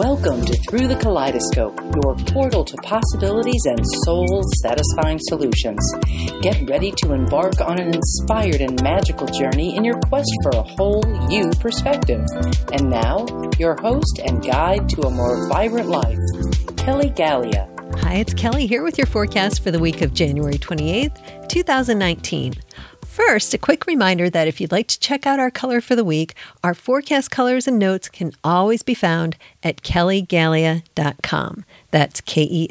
Welcome to Through the Kaleidoscope, your portal to possibilities and soul-satisfying solutions. Get ready to embark on an inspired and magical journey in your quest for a whole you perspective. And now, your host and guide to a more vibrant life, Kelly Gallia. Hi, it's Kelly here with your forecast for the week of January 28th, 2019. First, a quick reminder that if you'd like to check out our color for the week, our forecast colors and notes can always be found at kellygallia.com. That's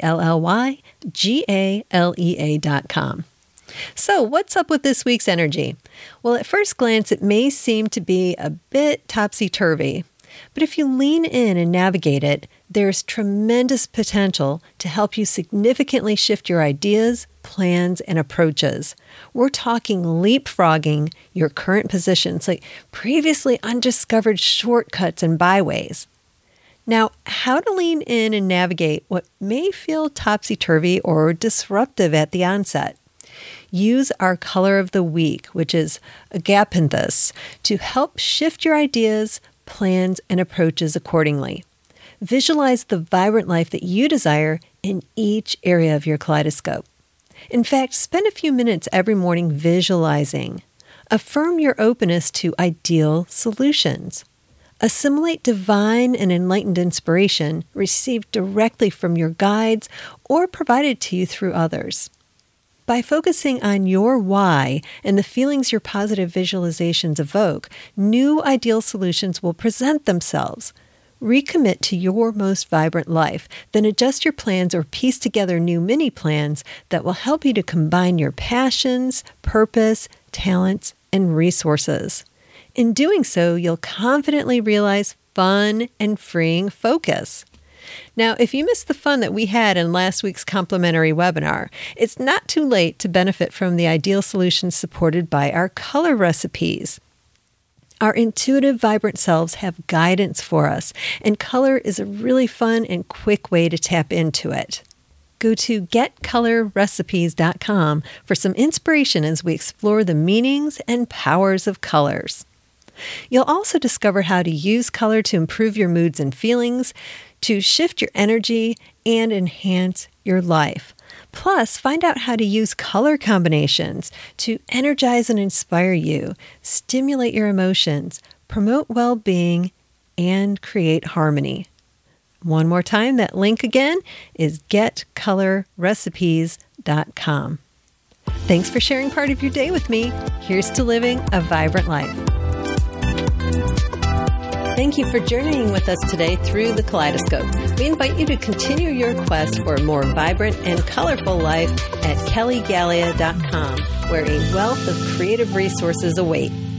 KELLYGALEA.com. So what's up with this week's energy? Well, at first glance, it may seem to be a bit topsy-turvy. But if you lean in and navigate it, there's tremendous potential to help you significantly shift your ideas, plans, and approaches. We're talking leapfrogging your current positions, like previously undiscovered shortcuts and byways. Now, how to lean in and navigate what may feel topsy-turvy or disruptive at the onset? Use our color of the week, which is agapanthus, to help shift your ideas, plans, and approaches accordingly. Visualize the vibrant life that you desire in each area of your kaleidoscope. In fact, spend a few minutes every morning visualizing. Affirm your openness to ideal solutions. Assimilate divine and enlightened inspiration received directly from your guides or provided to you through others. By focusing on your why and the feelings your positive visualizations evoke, new ideal solutions will present themselves. Recommit to your most vibrant life, then adjust your plans or piece together new mini plans that will help you to combine your passions, purpose, talents, and resources. In doing so, you'll confidently realize fun and freeing focus. Now, if you missed the fun that we had in last week's complimentary webinar, it's not too late to benefit from the ideal solutions supported by our color recipes. Our intuitive, vibrant selves have guidance for us, and color is a really fun and quick way to tap into it. Go to getcolorrecipes.com for some inspiration as we explore the meanings and powers of colors. You'll also discover how to use color to improve your moods and feelings, to shift your energy, and enhance your life. Plus, find out how to use color combinations to energize and inspire you, stimulate your emotions, promote well-being, and create harmony. One more time, that link again is getcolorrecipes.com. Thanks for sharing part of your day with me. Here's to living a vibrant life. Thank you for journeying with us today through the kaleidoscope. We invite you to continue your quest for a more vibrant and colorful life at kellygallia.com, where a wealth of creative resources await.